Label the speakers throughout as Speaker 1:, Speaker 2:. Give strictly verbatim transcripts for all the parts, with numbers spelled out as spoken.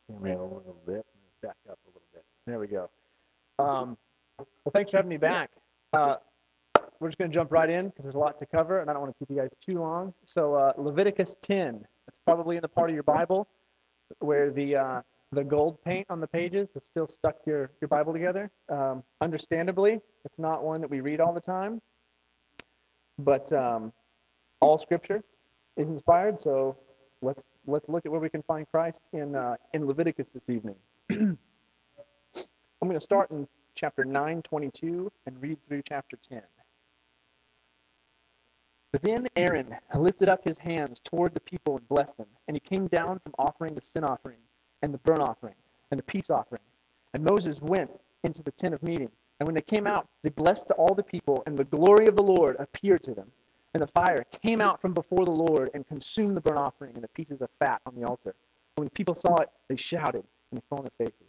Speaker 1: Turn me over a little bit. Back up a little bit. There we go. Um, well, thanks for having me back. Uh, we're just going to jump right in because there's a lot to cover, and I don't want to keep you guys too long. So uh, Leviticus ten. That's probably in the part of your Bible where the uh, the gold paint on the pages has still stuck your, your Bible together. Um, understandably, it's not one that we read all the time, but um, all Scripture is inspired. So let's let's look at where we can find Christ in uh, in Leviticus this evening. I'm going to start in chapter nine twenty-two and read through chapter ten. But then Aaron lifted up his hands toward the people and blessed them, and he came down from offering the sin offering and the burnt offering and the peace offerings. And Moses went into the tent of meeting, and when they came out, they blessed all the people, and the glory of the Lord appeared to them. And the fire came out from before the Lord and consumed the burnt offering and the pieces of fat on the altar. And when the people saw it, they shouted, and they fell on their faces.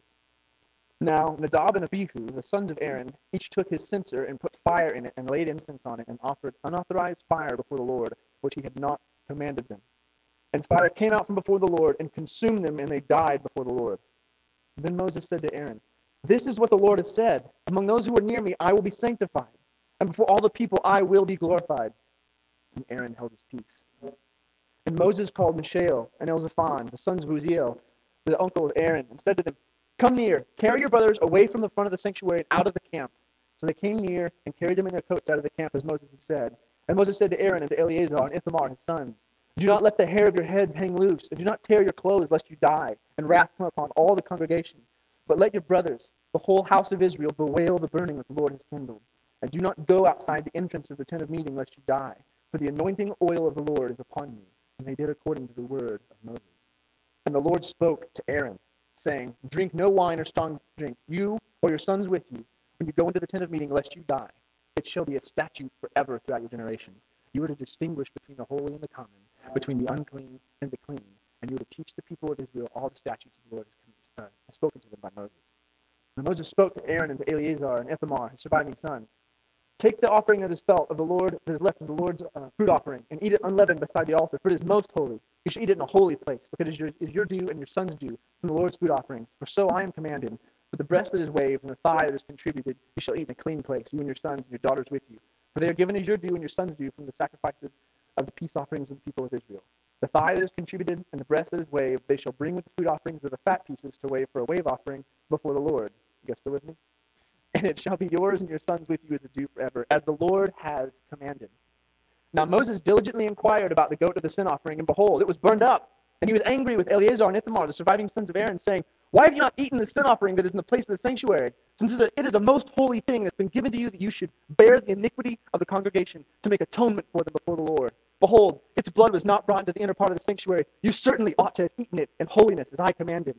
Speaker 1: Now Nadab and Abihu, the sons of Aaron, each took his censer and put fire in it and laid incense on it and offered unauthorized fire before the Lord, which he had not commanded them. And fire came out from before the Lord and consumed them, and they died before the Lord. Then Moses said to Aaron, "This is what the Lord has said. Among those who are near me, I will be sanctified, and before all the people, I will be glorified." And Aaron held his peace. And Moses called Mishael and Elzaphan, the sons of Uziel, the uncle of Aaron, and said to them, "Come near, carry your brothers away from the front of the sanctuary and out of the camp." So they came near and carried them in their coats out of the camp, as Moses had said. And Moses said to Aaron and to Eleazar and Ithamar, his sons, "Do not let the hair of your heads hang loose, and do not tear your clothes, lest you die, and wrath come upon all the congregation. But let your brothers, the whole house of Israel, bewail the burning that the Lord has kindled. And do not go outside the entrance of the tent of meeting, lest you die. For the anointing oil of the Lord is upon you." And they did according to the word of Moses. And the Lord spoke to Aaron, saying, "Drink no wine or strong drink, you or your sons with you, when you go into the tent of meeting, lest you die. It shall be a statute forever throughout your generations. You are to distinguish between the holy and the common, between the unclean and the clean, and you are to teach the people of Israel all the statutes the Lord has, uh, has spoken to them by Moses." And Moses spoke to Aaron and to Eleazar and Ithamar, his surviving sons. "Take the offering that is felt of the Lord, that is left of the Lord's uh, fruit offering, and eat it unleavened beside the altar, for it is most holy. You should eat it in a holy place, because it is your, it is your due and your son's due from the Lord's food offerings. For so I am commanded. But the breast that is waved and the thigh that is contributed, you shall eat in a clean place, you and your sons and your daughters with you. For they are given as your due and your son's due from the sacrifices of the peace offerings of the people of Israel. The thigh that is contributed and the breast that is waved, they shall bring with the food offerings of the fat pieces to wave for a wave offering before the Lord." You guys still with me? "And it shall be yours and your sons with you as a due forever, as the Lord has commanded." Now Moses diligently inquired about the goat of the sin offering, and behold, it was burned up. And he was angry with Eleazar and Ithamar, the surviving sons of Aaron, saying, "Why have you not eaten the sin offering that is in the place of the sanctuary? Since it is a most holy thing that has been given to you, that you should bear the iniquity of the congregation to make atonement for them before the Lord. Behold, its blood was not brought into the inner part of the sanctuary. You certainly ought to have eaten it in holiness, as I commanded."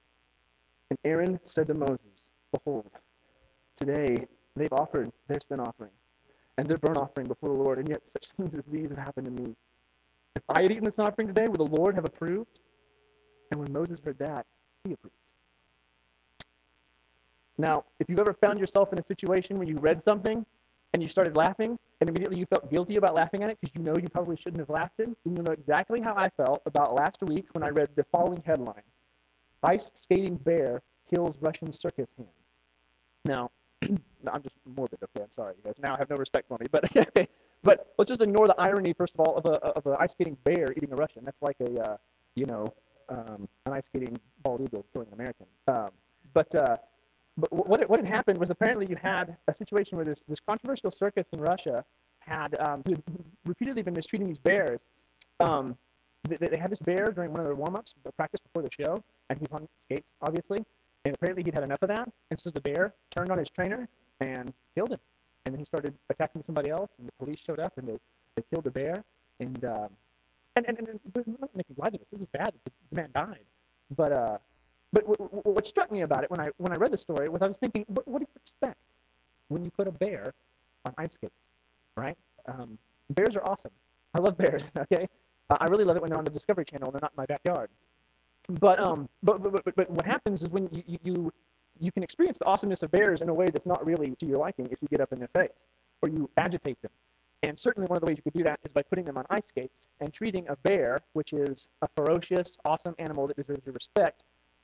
Speaker 1: And Aaron said to Moses, "Behold, today they've offered their sin offering and their burnt offering before the Lord, and yet such things as these have happened to me. If I had eaten this offering today, would the Lord have approved?" And when Moses heard that, he approved. Now, if you've ever found yourself in a situation where you read something and you started laughing, and immediately you felt guilty about laughing at it because you know you probably shouldn't have laughed it, then you'll know exactly how I felt about last week when I read the following headline: "Ice skating bear kills Russian circus hand." Now, no, I'm just morbid, okay? I'm sorry, you guys. Now I have no respect for me, but okay. But let's just ignore the irony, first of all, of a of an ice skating bear eating a Russian. That's like a, uh, you know, um, an ice skating bald eagle killing an American. Um, but uh, but what it, what had happened was apparently you had a situation where this this controversial circus in Russia had um, who had repeatedly been mistreating these bears. Um, they, they had this bear during one of their warm-ups, the practice before the show, and he's on skates, obviously. And apparently he'd had enough of that, and so the bear turned on his trainer and killed him. And then he started attacking somebody else, and the police showed up, and they, they killed the bear. And um, and, and, and, and I'm not making light of this. This is bad. The, the man died. But uh, but w- w- what struck me about it when I when I read the story was I was thinking, what, what do you expect when you put a bear on ice skates, right? Um, bears are awesome. I love bears. Okay, uh, I really love it when they're on the Discovery Channel and they're not in my backyard. But um, but, but but but what happens is when you, you you can experience the awesomeness of bears in a way that's not really to your liking if you get up in their face or you agitate them. And certainly one of the ways you could do that is by putting them on ice skates and treating a bear, which is a ferocious, awesome animal that deserves your respect,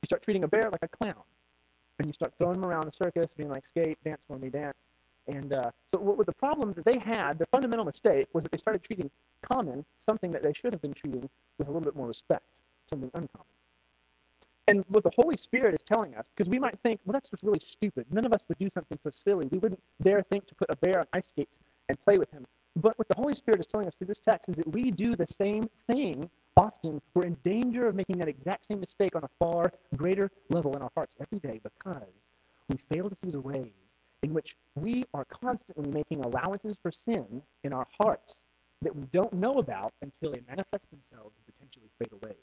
Speaker 1: You start treating a bear like a clown. And you start throwing them around the circus, being like, skate, dance for me, dance. And uh, so what was the problem that they had, their fundamental mistake, was that they started treating common something that they should have been treating with a little bit more respect, something uncommon. And what the Holy Spirit is telling us, because we might think, well, that's just really stupid. None of us would do something so silly. We wouldn't dare think to put a bear on ice skates and play with him. But what the Holy Spirit is telling us through this text is that we do the same thing often. We're in danger of making that exact same mistake on a far greater level in our hearts every day because we fail to see the ways in which we are constantly making allowances for sin in our hearts that we don't know about until they manifest themselves and potentially fade away.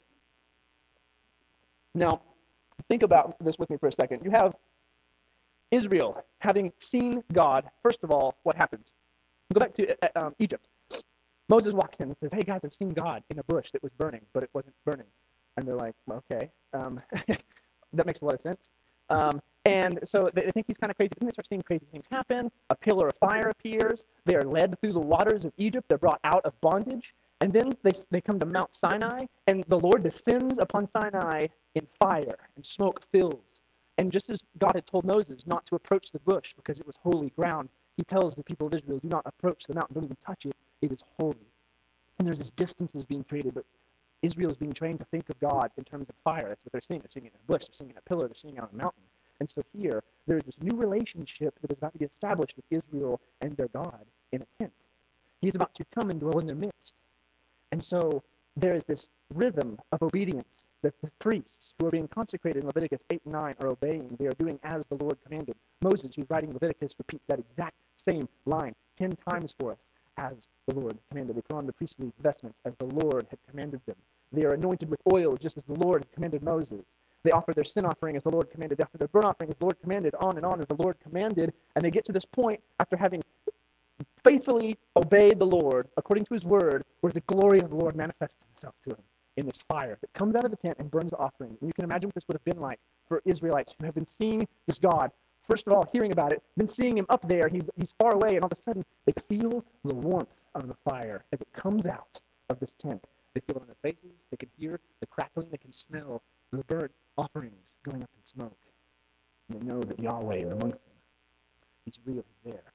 Speaker 1: Now, think about this with me for a second. You have Israel having seen God. First of all, what happens? Go back to uh, um, Egypt. Moses walks in and says, hey, guys, I've seen God in a bush that was burning, but it wasn't burning. And they're like, well, okay, um, that makes a lot of sense. Um, and so they, they think he's kind of crazy. Then they start seeing crazy things happen. A pillar of fire appears. They are led through the waters of Egypt. They're brought out of bondage. And then they, they come to Mount Sinai, and the Lord descends upon Sinai in fire, and smoke fills. And just as God had told Moses not to approach the bush because it was holy ground, he tells the people of Israel, do not approach the mountain, don't even touch it, it is holy. And there's this distance that's being created, but Israel is being trained to think of God in terms of fire. That's what they're seeing. They're seeing it in a bush, they're seeing it in a pillar, they're seeing it on a mountain. And so here, there is this new relationship that is about to be established with Israel and their God in a tent. He is about to come and dwell in their midst. And so there is this rhythm of obedience that the priests who are being consecrated in Leviticus eight and nine are obeying. They are doing as the Lord commanded. Moses, who's writing Leviticus, repeats that exact same line ten times for us, as the Lord commanded. They put on the priestly vestments as the Lord had commanded them. They are anointed with oil just as the Lord had commanded Moses. They offer their sin offering as the Lord commanded. They offer their burnt offering as the Lord commanded, on and on as the Lord commanded. And they get to this point after having faithfully obeyed the Lord according to his word, where the glory of the Lord manifests himself to him in this fire that comes out of the tent and burns the offering. And you can imagine what this would have been like for Israelites who have been seeing this God, first of all hearing about it, then seeing him up there. He, he's far away, and all of a sudden they feel the warmth of the fire as it comes out of this tent. They feel it on their faces. They can hear the crackling. They can smell the burnt offerings going up in smoke. And they know that Yahweh is amongst them. He's real. He's there.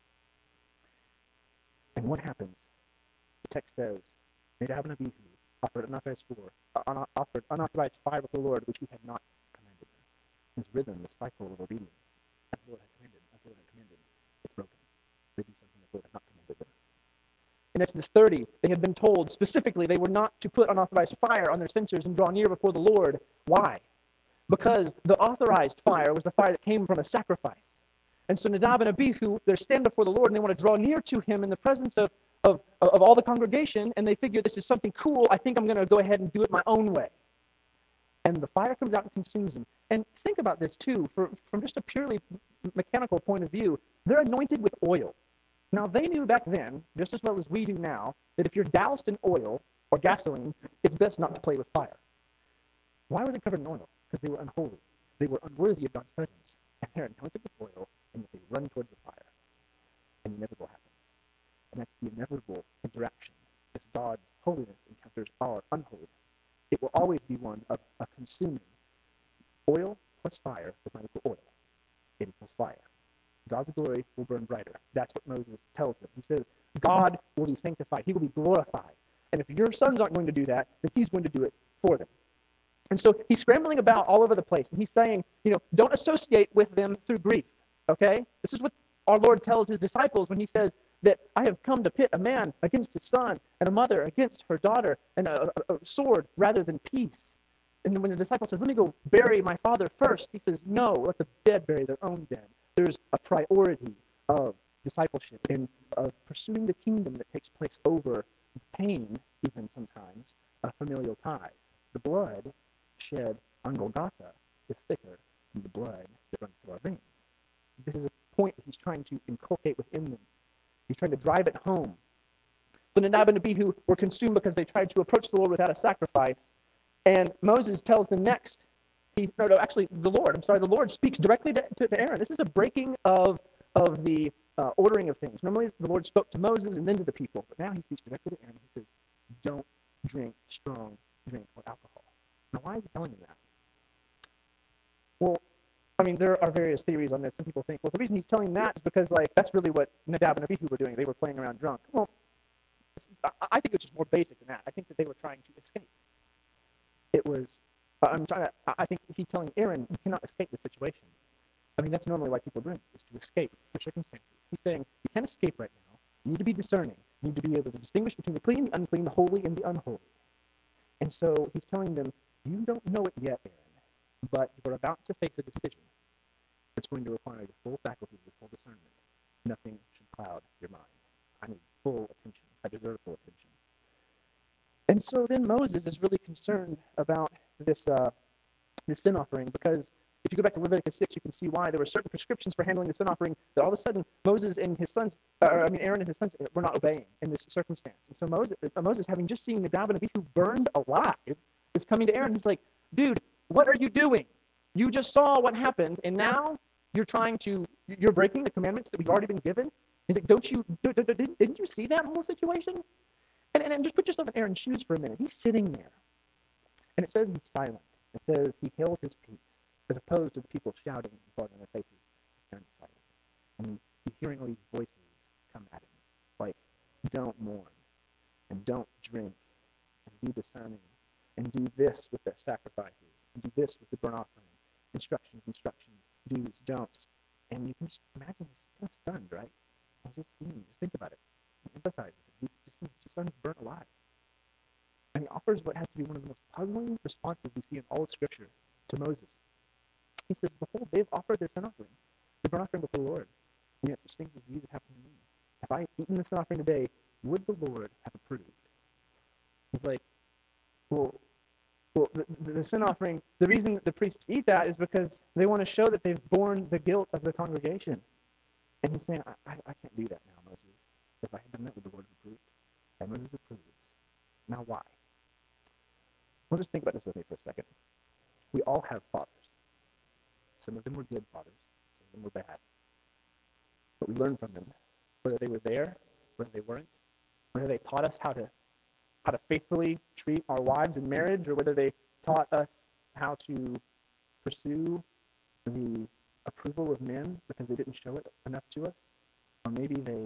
Speaker 1: And what happens? The text says, Nadab and Abihu offered unauthorized, for, uh, offered unauthorized fire with the Lord, which he had not commanded them. This rhythm, this cycle of obedience, as the Lord had commanded, as the Lord had commanded, it's broken. They do something that the Lord had not commanded them. In Exodus thirty, they had been told specifically they were not to put unauthorized fire on their censers and draw near before the Lord. Why? Because the authorized fire was the fire that came from a sacrifice. And so Nadab and Abihu, they stand before the Lord, and they want to draw near to him in the presence of, of, of all the congregation, and they figure this is something cool. I think I'm going to go ahead and do it my own way. And the fire comes out and consumes them. And think about this, too, for, from just a purely mechanical point of view. They're anointed with oil. Now, they knew back then, just as well as we do now, that if you're doused in oil or gasoline, it's best not to play with fire. Why were they covered in oil? Because they were unholy. They were unworthy of God's presence. And they're anointed with oil, and they run towards the fire. And the inevitable happens. And that's the inevitable interaction as God's holiness encounters our unholiness. It will always be one of a consuming. Oil plus fire does not equal oil. It equals fire. God's glory will burn brighter. That's what Moses tells them. He says, God will be sanctified. He will be glorified. And if your sons aren't going to do that, then he's going to do it for them. And so he's scrambling about all over the place. And he's saying, you know, don't associate with them through grief. Okay? This is what our Lord tells his disciples when he says that I have come to pit a man against his son and a mother against her daughter and a, a, a sword rather than peace. And when the disciple says, let me go bury my father first, he says, no, let the dead bury their own dead. There's a priority of discipleship and of pursuing the kingdom that takes place over pain, even sometimes, of familial ties. The blood shed on Golgotha is thicker than the blood that runs through our veins. This is a point that he's trying to inculcate within them. He's trying to drive it home. So Nadab and Abihu were consumed because they tried to approach the Lord without a sacrifice. And Moses tells them next, he, no, no, actually, the Lord, I'm sorry, the Lord speaks directly to, to, to Aaron. This is a breaking of, of the uh, ordering of things. Normally, the Lord spoke to Moses and then to the people, but now he speaks directly to Aaron. He says, don't drink strong drink or alcohol. Now, why is he telling them that? Well, I mean, there are various theories on this. Some people think, well, the reason he's telling that is because, like, that's really what Nadab and Abihu were doing. They were playing around drunk. Well, I, I think it's just more basic than that. I think that they were trying to escape. It was, uh, I'm trying to, I think he's telling Aaron, you cannot escape the situation. I mean, that's normally why people drink, is to escape their circumstances. He's saying, you can't escape right now. You need to be discerning. You need to be able to distinguish between the clean, the unclean, the holy, and the unholy. And so he's telling them, you don't know it yet, Aaron, but you're about to face a decision that's going to require your full faculties, your full discernment. Nothing should cloud your mind. I need full attention. I deserve full attention. And so then Moses is really concerned about this, uh, this sin offering, because if you go back to Leviticus six, you can see why there were certain prescriptions for handling the sin offering that all of a sudden Moses and his sons, or I mean Aaron and his sons, were not obeying in this circumstance. And so Moses, uh, Moses, having just seen Nadab and Abihu burned alive, is coming to Aaron. He's like, dude, what are you doing? You just saw what happened, and now you're trying to, you're breaking the commandments that we've already been given? He's like, don't you, didn't you see that whole situation? And, and, and just put yourself in Aaron's shoes for a minute. He's sitting there, and it says he's silent. It says he held his peace, as opposed to the people shouting and falling on their faces. Aaron's silent. And he's hearing all these voices come at him, like, don't mourn, and don't drink, and be discerning, and do this with the sacrifices, and do this with the burnt offering, instructions, instructions, do's, don'ts. And you can just imagine he's kind of stunned, right? And just, just think about it. Empathize with it. He's just seen his two sons burnt alive. And he offers what has to be one of the most puzzling responses we see in all of Scripture to Moses. He says, behold, they've offered their sin offering, the burnt offering before the Lord. And yet such things as these have happened to me. If I had eaten the sin offering today, would the Lord have approved? He's like, well, well the, the, the sin offering, the reason that the priests eat that is because they want to show that they've borne the guilt of the congregation. And he's saying, I, I, I can't do that now, Moses. If I had done that, would the Lord have approved? And Moses approves. Now why? Well, just think about this with me for a second. We all have fathers. Some of them were good fathers. Some of them were bad. But we learn from them, whether they were there, whether they weren't, whether they taught us how to how to faithfully treat our wives in marriage, or whether they taught us how to pursue the approval of men because they didn't show it enough to us, or maybe they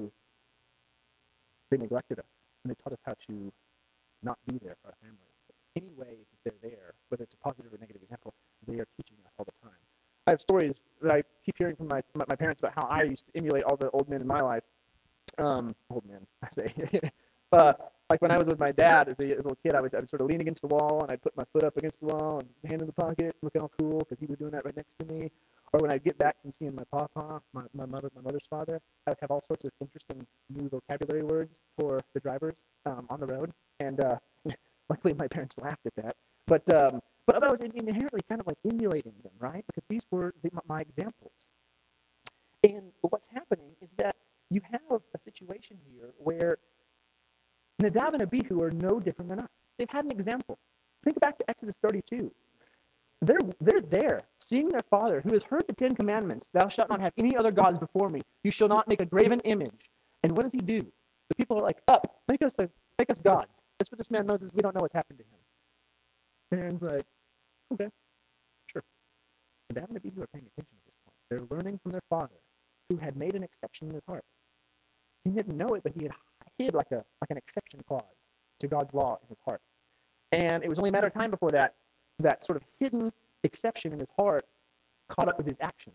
Speaker 1: they neglected us and they taught us how to not be there for our family. Any way that they're there, whether it's a positive or negative example, they are teaching us all the time. I have stories that I keep hearing from my my parents about how I used to emulate all the old men in my life. Um, old men, I say. uh, like when I was with my dad as a, as a little kid, I would, I would sort of lean against the wall and I'd put my foot up against the wall and hand in the pocket, looking all cool because he was doing that right next to me. Or when I'd get back from seeing my papa, my, my mother, my mother's father, I would have all sorts of interesting new vocabulary words for the drivers um, on the road. And uh, luckily, my parents laughed at that. But um, but I was inherently kind of like emulating them, right? Because these were the, my examples. And what's happening is that you have a situation here where Nadab and Abihu are no different than us. They've had an example. Think back to Exodus thirty-two. They're, they're there, seeing their father, who has heard the Ten Commandments, thou shalt not have any other gods before me. You shall not make a graven image. And what does he do? The people are like, up, make us, a, make us gods. That's what this man Moses, we don't know what's happened to him. And Aaron's like, okay, sure. Nadab and Abihu are paying attention at this point. They're learning from their father, who had made an exception in his heart. He didn't know it, but he had hid like a like an exception clause to God's law in his heart. And it was only a matter of time before that that sort of hidden exception in his heart caught up with his actions.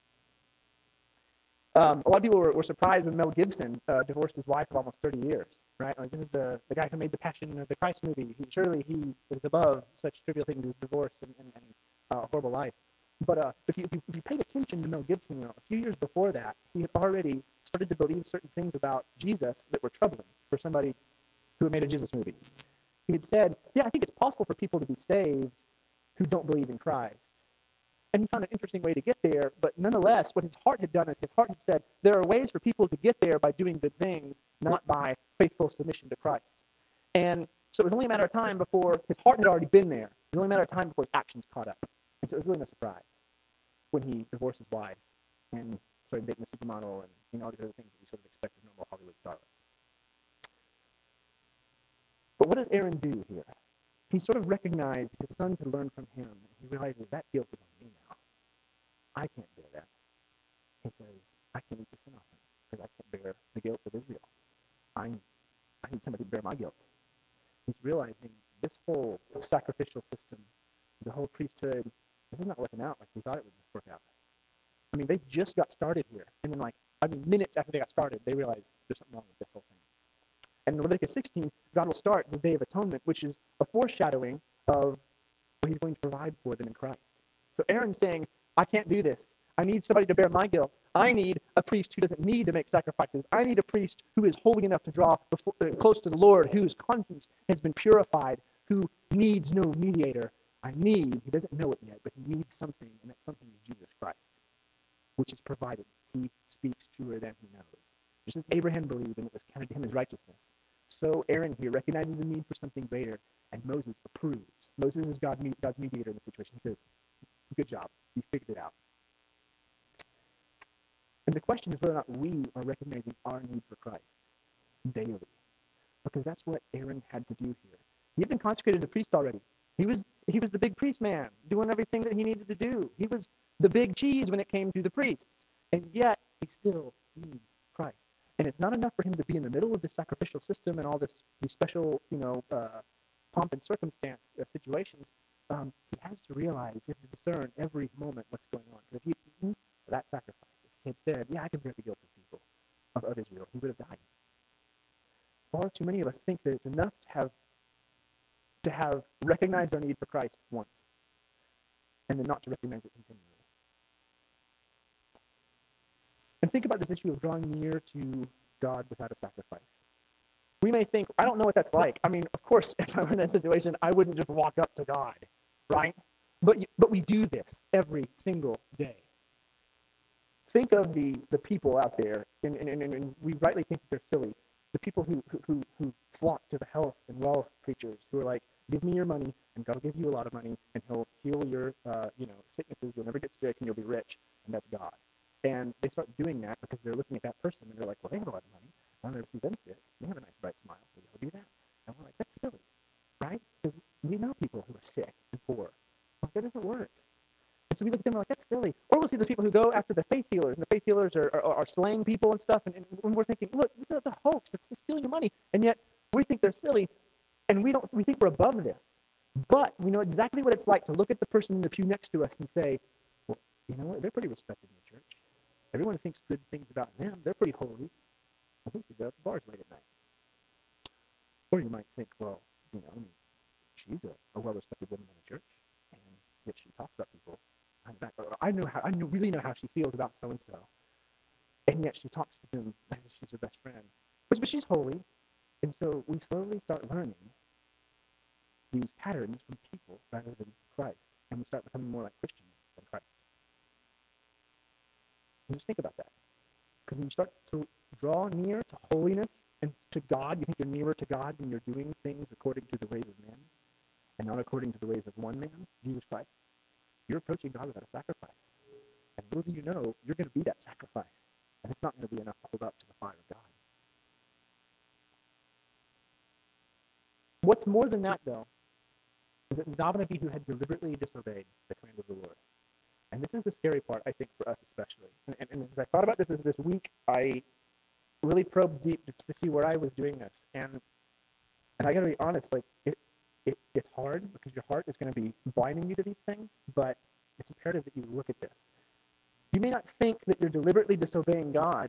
Speaker 1: Um, a lot of people were, were surprised when Mel Gibson uh, divorced his wife of almost thirty years, right? Like, this is the, the guy who made the Passion of the Christ movie. He, surely he is above such trivial things as divorce and, and, and uh, horrible life. But uh, if, you, if, you, if you paid attention to Mel Gibson, you know, a few years before that, he had already started to believe certain things about Jesus that were troubling for somebody who had made a Jesus movie. He had said, yeah, I think it's possible for people to be saved who don't believe in Christ. And he found an interesting way to get there, but nonetheless, what his heart had done is his heart had said, there are ways for people to get there by doing good things, not by faithful submission to Christ. And so it was only a matter of time before his heart had already been there. It was only a matter of time before his actions caught up. And so it was really no surprise when he divorced his wife and started dating a supermodel and you know, all these other things that we sort of expect of normal Hollywood stars. But what does Aaron do here? He sort of recognized his sons had learned from him, and he realizes that guilt is on me now. I can't bear that. He says, I can't eat the sin offering because I can't bear the guilt of Israel. I, I need somebody to bear my guilt. He's realizing this whole sacrificial system, the whole priesthood, this is not working out like we thought it would work out. I mean, they just got started here. And then, like, I mean, minutes after they got started, they realized there's something wrong with this whole thing. And in Leviticus sixteen, God will start the Day of Atonement, which is a foreshadowing of what he's going to provide for them in Christ. So Aaron's saying, I can't do this. I need somebody to bear my guilt. I need a priest who doesn't need to make sacrifices. I need a priest who is holy enough to draw before, uh, close to the Lord, whose conscience has been purified, who needs no mediator. I need, he doesn't know it yet, but he needs something, and that something is Jesus Christ, which is provided. He speaks truer than he knows. Just as Abraham believed and it was counted to him as righteousness, so Aaron here recognizes the need for something greater, and Moses approves. Moses is God, God's mediator in the situation. He says, good job. You figured it out. And the question is whether or not we are recognizing our need for Christ daily, because that's what Aaron had to do here. He had been consecrated as a priest already. He was he was the big priest man, doing everything that he needed to do. He was the big cheese when it came to the priests, and yet he still needs Christ. And it's not enough for him to be in the middle of this sacrificial system and all this these special, you know, uh, pomp and circumstance uh, situations. Um, he has to realize, he has to discern every moment what's going on. Because if he had eaten that sacrifice, if he had said, yeah, I can bear the guilt of people, of, of Israel, he would have died. Far too many of us think that it's enough to have to have recognized our need for Christ once, and then not to recognize it continually. And think about this issue of drawing near to God without a sacrifice. We may think, I don't know what that's like. I mean, of course, if I were in that situation, I wouldn't just walk up to God, right? But but we do this every single day. Think of the, the people out there, and, and, and, and we rightly think that they're silly, the people who, who, who flock to the health and wealth preachers who are like, give me your money, and God will give you a lot of money, and he'll heal your uh, you know sicknesses, you'll never get sick, and you'll be rich, and that's God. And they start doing that because they're looking at that person, and they're like, well, they have a lot of money. I'll never see them sick. They have a nice, bright smile. Maybe I'll do that. And we're like, that's silly, right? Because we know people who are sick and poor. Like, that doesn't work. And so we look at them like, that's silly. Or we'll see the people who go after the faith healers, and the faith healers are, are, are slaying people and stuff, and, and when we're thinking, look, this is a hoax. They're stealing your money. And yet we think they're silly, and we don't. We think we're above this. But we know exactly what it's like to look at the person in the pew next to us and say, well, you know what? They're pretty respected in the church. Everyone thinks good things about them. They're pretty holy. I think they go to the bars late at night. Or you might think, well, you know, I mean, she's a, a well-respected woman in the church, and yet she talks about people. I know how I know, really know how she feels about so and so, and yet she talks to them as if she's her best friend. But, but she's holy, and so we slowly start learning these patterns from people rather than Christ, and we start becoming more like Christians than Christ. And just think about that, because when you start to draw near to holiness and to God, you think you're nearer to God when you're doing things according to the ways of men and not according to the ways of one man, Jesus Christ. You're approaching God without a sacrifice. And little do you know, you're going to be that sacrifice. And it's not going to be enough to hold up to the fire of God. What's more than that, though, is that Nadab who had deliberately disobeyed the command of the Lord. And this is the scary part, I think, for us especially. And, and, and as I thought about this this week, I really probed deep to see where I was doing this. And and I got to be honest, like, it, it it's hard because your heart is going to be blinding you to these things, but it's imperative that you look at this. You may not think that you're deliberately disobeying God,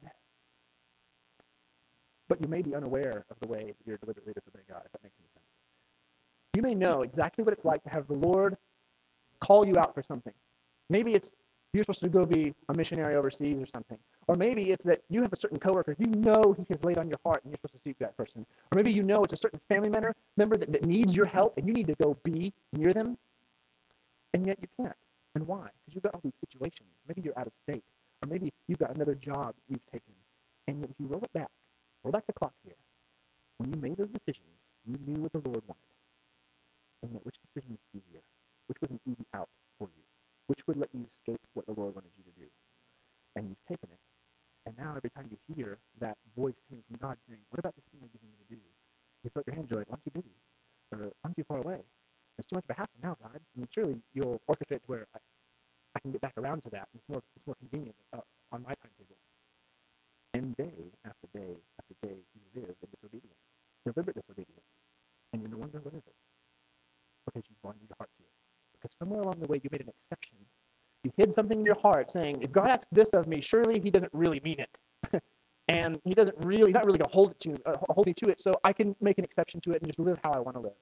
Speaker 1: but you may be unaware of the way that you're deliberately disobeying God, if that makes any sense. You may know exactly what it's like to have the Lord call you out for something. Maybe it's you're supposed to go be a missionary overseas or something. Or maybe it's that you have a certain coworker you know he has laid on your heart and you're supposed to seek that person. Or maybe you know it's a certain family member, member that, that needs your help and you need to go be near them, and yet you can't. And why? Because you've got all these situations. Maybe you're out of state. Or maybe you've got another job you've taken. And yet if you roll it back, roll back the clock here, when you made those decisions, you knew what the Lord wanted. And yet which decision was easier? Which was an easy out for you? Which would let you escape what the Lord wanted you to do? And you've taken it. And now every time you hear that voice coming from God saying, what about this thing I'm giving you to do? You throw up your hand and you're like, well, I'm too busy. Or I'm too far away. It's too much of a hassle now, God. I mean, surely you'll orchestrate to where I, I can get back back around to that. It's more, it's more convenient uh, on my timetable. And day after day after day, you live in disobedience, deliberate disobedience, and you no longer live it because you've bonded your heart to it. Because somewhere along the way, you made an exception. You hid something in your heart, saying, "If God asks this of me, surely He doesn't really mean it, and He doesn't really, He's not really going to hold it to, uh, hold me to it. So I can make an exception to it and just live how I want to live."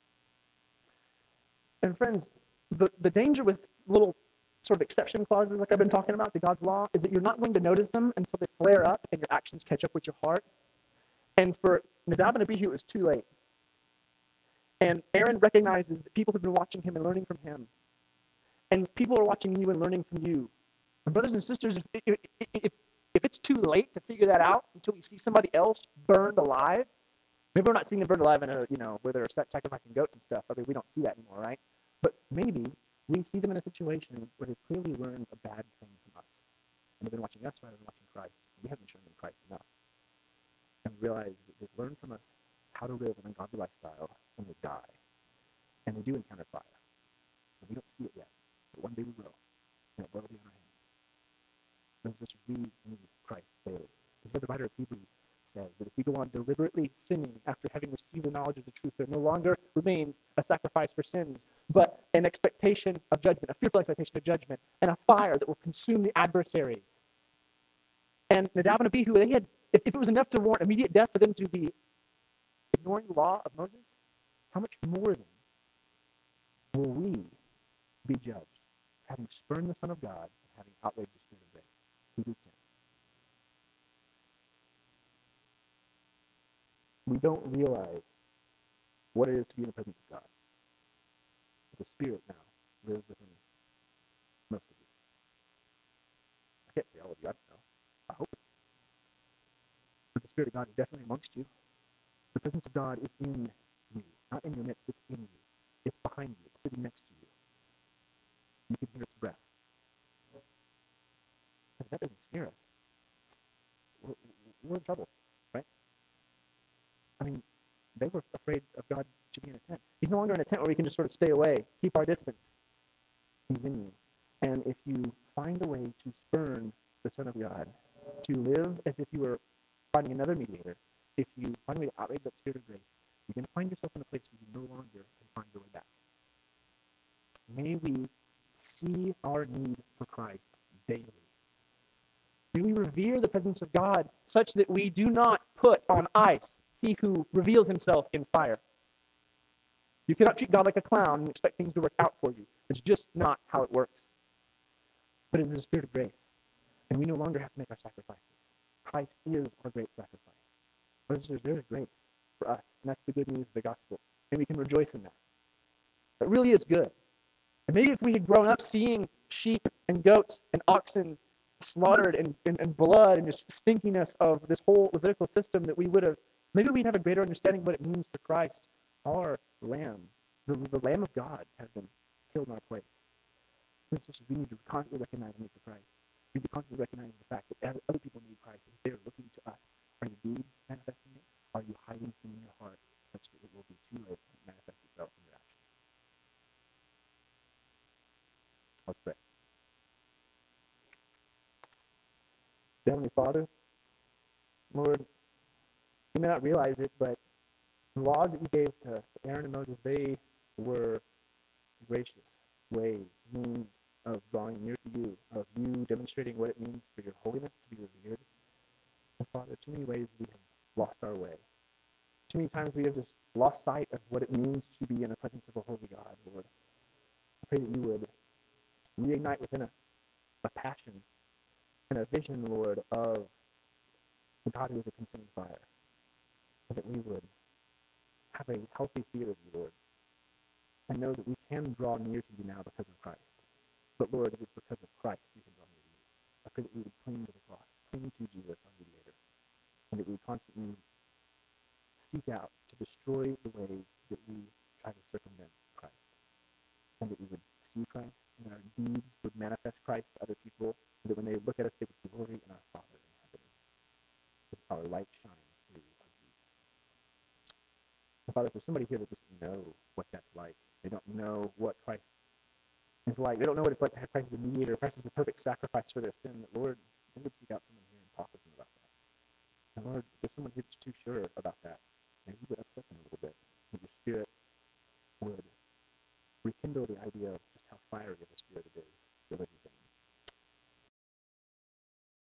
Speaker 1: And friends, the, the danger with little sort of exception clauses like I've been talking about to God's law is that you're not going to notice them until they flare up and your actions catch up with your heart. And for Nadab and Abihu, it was too late. And Aaron recognizes that people have been watching him and learning from him. And people are watching you and learning from you. And brothers and sisters, if, if, if, if it's too late to figure that out until we see somebody else burned alive, maybe we're not seeing them burned alive in a, you know, where they're sacrificing goats and stuff. I mean, we don't see that anymore, right? But maybe we see them in a situation where they clearly learned a bad thing from us. And they've been watching us rather than watching Christ. We haven't shown them Christ enough. And we realize that they've learned from us how to live an ungodly lifestyle, and they die. And they do encounter fire. And we don't see it yet. But one day we will. And it will be on our hands. Brothers and sisters, we need Christ daily. This is what the writer of Hebrews says, that if we go on deliberately sinning after having received the knowledge of the truth, there no longer remains a sacrifice for sins, but an expectation of judgment, a fearful expectation of judgment, and a fire that will consume the adversaries. And Nadab and Abihu, they had, if, if it was enough to warrant immediate death for them to be ignoring the law of Moses, how much more then will we be judged, having spurned the Son of God and having outraged the Spirit of grace? Hebrews ten. We don't realize what it is to be in the presence of God. But the Spirit now lives within most of you. I can't say all of you, I don't know. I hope. But the Spirit of God is definitely amongst you. The presence of God is in you, not in your midst, it's in you. It's behind you, it's sitting next to you. You can hear its breath. If that doesn't scare us, we're, we're in trouble, right? I mean, they were afraid of God to be in a tent. He's no longer in a tent where we can just sort of stay away, keep our distance. He's in you. And if you find a way to spurn the Son of God, to live as if you were finding another mediator, if you find a way to outrage that Spirit of grace, you're going to find yourself in a place where you no longer can find your way back. May we see our need for Christ daily. May we revere the presence of God such that we do not put on ice He who reveals Himself in fire. You cannot treat God like a clown and expect things to work out for you. It's just not how it works. But it is a Spirit of grace, and we no longer have to make our sacrifices. Christ is our great sacrifice. Brothers and sisters, there is grace for us, and that's the good news of the gospel, and we can rejoice in that. It really is good. And maybe if we had grown up seeing sheep and goats and oxen slaughtered and, and, and blood and just stinkiness of this whole Levitical system, that we would have, maybe we'd have a greater understanding of what it means for Christ, our Lamb. The, the Lamb of God has been killed in our place. We need to constantly recognize the need for Christ. We need to constantly recognize the fact that other people need Christ, and they're looking to us. Are your deeds manifesting it? Are you hiding sin in your heart such that it will be too late to manifest itself in your actions? Let's pray. Heavenly Father, Lord, you may not realize it, but the laws that you gave to Aaron and Moses, they were gracious ways, means of drawing near to you, of you demonstrating what it means for your holiness to be revered. And Father, too many ways we have lost our way. Too many times we have just lost sight of what it means to be in the presence of a holy God, Lord. I pray that you would reignite within us a passion and a vision, Lord, of the God who is a consuming fire. And that we would have a healthy fear of you, Lord, and know that we can draw near to you now because of Christ. But Lord, it is because of Christ we can draw near to you. I pray that we would cling to the cross, cling to Jesus, our mediator, and that we would constantly seek out to destroy the ways that we try to circumvent Christ, and that we would see Christ, and our deeds would manifest Christ to other people, so that when they look at us, they would glory in our Father in heaven, as our light shines through our deeds. And Father, if there's somebody here that doesn't know what that's like, they don't know what Christ is like, they don't know what it's like to have Christ as a mediator, Christ as a perfect sacrifice for their sin, that Lord, they would seek out someone here and talk with them about that. And Lord, if someone here is too sure about that, maybe you would upset them a little bit, that your Spirit would rekindle the idea of